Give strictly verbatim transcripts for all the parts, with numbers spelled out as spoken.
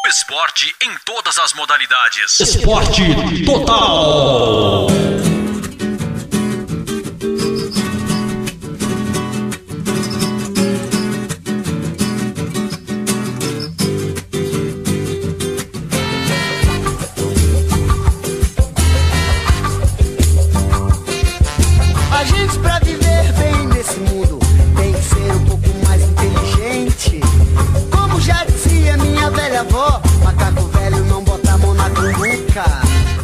esporte em todas as modalidades. Esporte Total. A gente, pra viver bem nesse mundo, tem que ser um pouco mais inteligente. Como já dizia minha velha avó, macaco velho não bota a mão na cumbuca.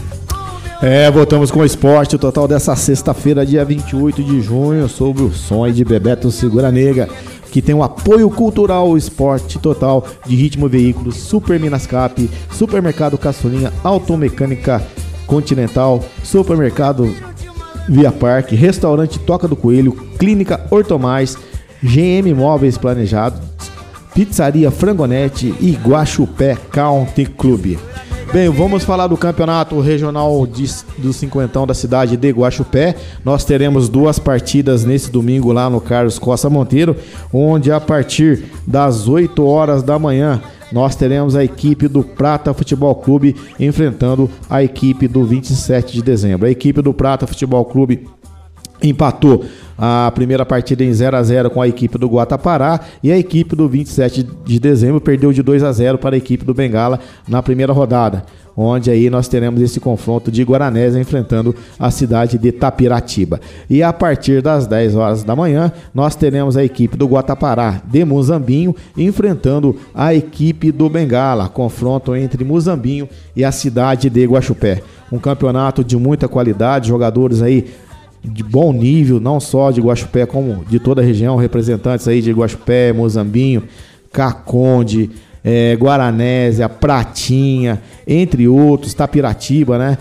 É, voltamos com o Esporte Total dessa sexta-feira, dia vinte e oito de junho, sobre o som aí de Bebeto Segura Nega, que tem o apoio cultural Esporte Total de Ritmo Veículos, Super Minascap, Supermercado Caçulinha, Automecânica Continental, Supermercado Via Parque, Restaurante Toca do Coelho, Clínica Ortomais, G M Móveis Planejados, Pizzaria Frangonete e Guaxupé Country Club. Bem, vamos falar do campeonato regional de, do cinquentão da cidade de Guaxupé. Nós teremos duas partidas nesse domingo lá no Carlos Costa Monteiro, onde a partir das oito horas da manhã nós teremos a equipe do Prata Futebol Clube enfrentando a equipe do vinte e sete de dezembro. A equipe do Prata Futebol Clube empatou a primeira partida em zero a zero com a equipe do Guatapará e a equipe do vinte e sete de dezembro perdeu de dois a zero para a equipe do Bengala na primeira rodada, onde aí nós teremos esse confronto de Guaranésia enfrentando a cidade de Tapiratiba. E a partir das dez horas da manhã, nós teremos a equipe do Guatapará de Muzambinho enfrentando a equipe do Bengala, confronto entre Muzambinho e a cidade de Guaxupé. Um campeonato de muita qualidade, jogadores aí de bom nível, não só de Guaxupé, como de toda a região, representantes aí de Guaxupé, Muzambinho, Caconde, é, Guaranésia, Pratinha, entre outros, Tapiratiba, né?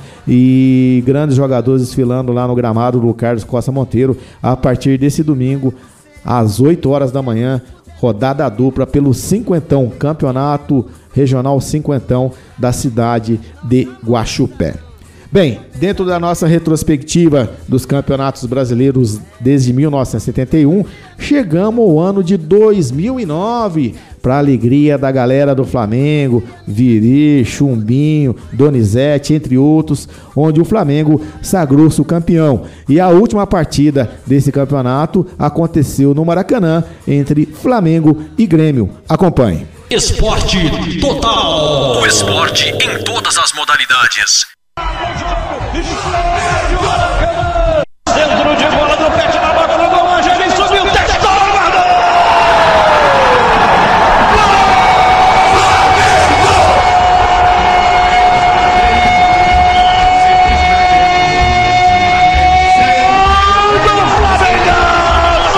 E grandes jogadores desfilando lá no gramado do Carlos Costa Monteiro a partir desse domingo, às oito horas da manhã, rodada dupla pelo cinquentão, campeonato regional cinquentão da cidade de Guaxupé. Bem, dentro da nossa retrospectiva dos campeonatos brasileiros desde mil novecentos e setenta e um, chegamos ao ano de dois mil e nove, para a alegria da galera do Flamengo, Viri, Chumbinho, Donizete, entre outros, onde o Flamengo sagrou-se o campeão. E a última partida desse campeonato aconteceu no Maracanã, entre Flamengo e Grêmio. Acompanhe. Esporte Total. O esporte em todas as modalidades. Centro de bola do Pet na boca do gol, Angelim subiu, testou, guardou! Gol do Flamengaço!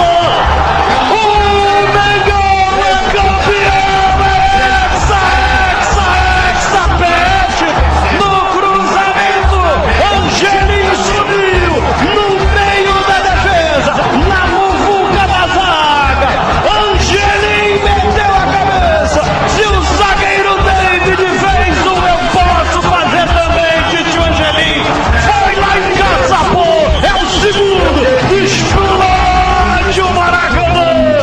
O Mengão é campeão! Hexa, hexa, hexa, Pet! No cruzamento, Angelim subiu no meio da defesa, na muvuca da zaga. Angelim meteu a cabeça. Se o zagueiro David fez um, eu posso fazer também, Tite Angelim. Foi lá em Caçapô, é o segundo. Explode o Maracanã.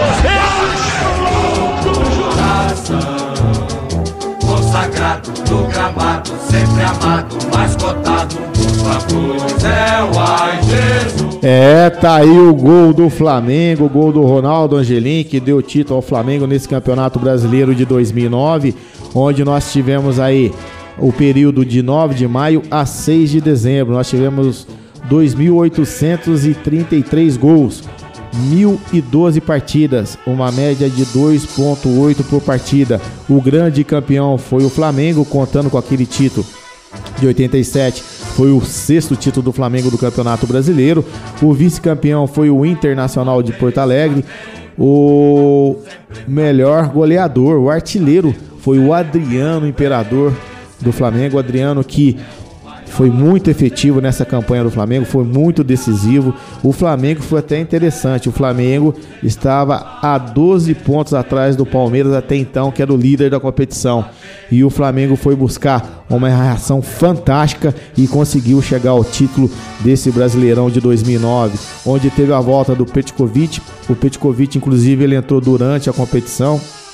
Consagrado do gramado, sempre amado, mais cotado dos favores é o Ai Jesus. É, tá aí o gol do Flamengo, o gol do Ronaldo Angelim, que deu título ao Flamengo nesse Campeonato Brasileiro de dois mil e nove, onde nós tivemos aí o período de nove de maio a seis de dezembro. Nós tivemos dois mil oitocentos e trinta e três gols, mil e doze partidas, uma média de dois vírgula oito por partida. O grande campeão foi o Flamengo, contando com aquele título de oitenta e sete, foi o sexto título do Flamengo do Campeonato Brasileiro. O vice-campeão foi o Internacional de Porto Alegre. O melhor goleador, o artilheiro, foi o Adriano Imperador do Flamengo. O Adriano, que foi muito efetivo nessa campanha do Flamengo, foi muito decisivo. O Flamengo foi até interessante, o Flamengo estava a doze pontos atrás do Palmeiras até então, que era o líder da competição, e o Flamengo foi buscar uma reação fantástica e conseguiu chegar ao título desse Brasileirão de dois mil e nove, onde teve a volta do Petkovic. O Petkovic, inclusive, ele entrou durante a competição.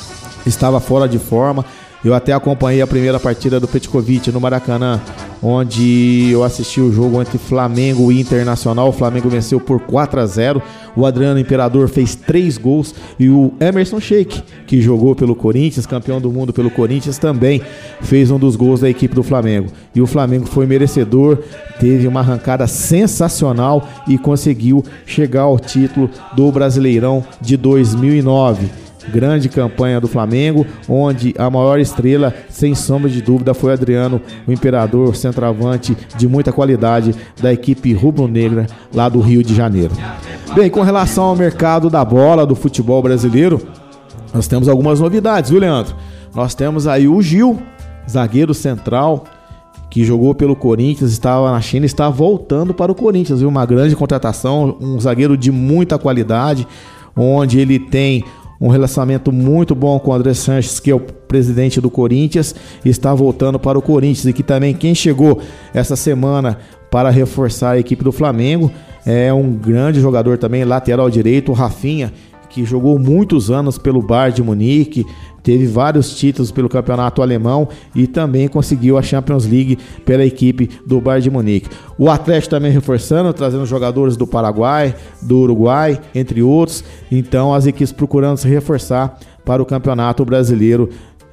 estava fora de forma. Eu até acompanhei a primeira partida do Petkovic no Maracanã, onde eu assisti o jogo entre Flamengo e Internacional. O Flamengo venceu por quatro a zero. O Adriano Imperador fez três gols e o Emerson Sheik, que jogou pelo Corinthians, campeão do mundo pelo Corinthians, também fez um dos gols da equipe do Flamengo. E o Flamengo foi merecedor, teve uma arrancada sensacional e conseguiu chegar ao título do Brasileirão de dois mil e nove. Grande campanha do Flamengo, onde a maior estrela, sem sombra de dúvida, foi Adriano, o Imperador, centroavante de muita qualidade da equipe rubro-negra lá do Rio de Janeiro. Bem, com relação ao mercado da bola do futebol brasileiro, nós temos algumas novidades, viu, Leandro? Nós temos aí o Gil, zagueiro central, que jogou pelo Corinthians, estava na China, está voltando para o Corinthians, viu? Uma grande contratação, um zagueiro de muita qualidade, onde ele tem um relacionamento muito bom com o André Sanches, que é o presidente do Corinthians, e está voltando para o Corinthians. E que também quem chegou essa semana para reforçar a equipe do Flamengo é um grande jogador também, lateral direito, o Rafinha, que jogou muitos anos pelo Bayern de Munique, teve vários títulos pelo campeonato alemão e também conseguiu a Champions League pela equipe do Bayern de Munique. O Atlético também reforçando, trazendo jogadores do Paraguai, do Uruguai, entre outros. Então as equipes procurando se reforçar para o Campeonato Brasileiro.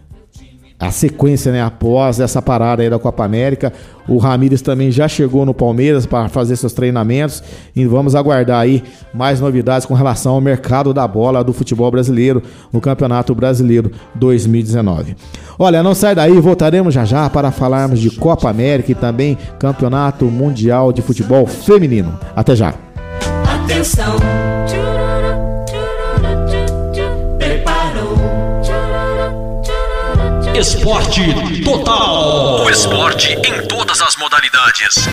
A sequência, né, após essa parada aí da Copa América, o Ramírez também já chegou no Palmeiras para fazer seus treinamentos e vamos aguardar aí mais novidades com relação ao mercado da bola do futebol brasileiro no Campeonato Brasileiro dois mil e dezenove. Olha, não sai daí, voltaremos já já para falarmos de Copa América e também Campeonato Mundial de Futebol Feminino. Até já. Atenção. Esporte Total. O esporte em todas as modalidades.